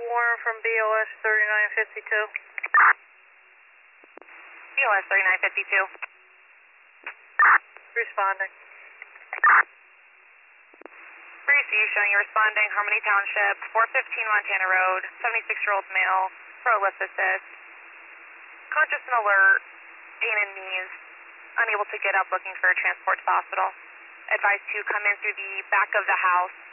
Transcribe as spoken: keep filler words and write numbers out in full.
Warren from B O S thirty-nine fifty-two. B O S thirty-nine fifty-two. Responding. three C showing you responding, Harmony Township, four fifteen Montana Road, seventy-six-year-old male, pro lift assist. Conscious and alert, pain in knees, unable to get up, looking for a transport to the hospital. Advised to come in through the back of the house.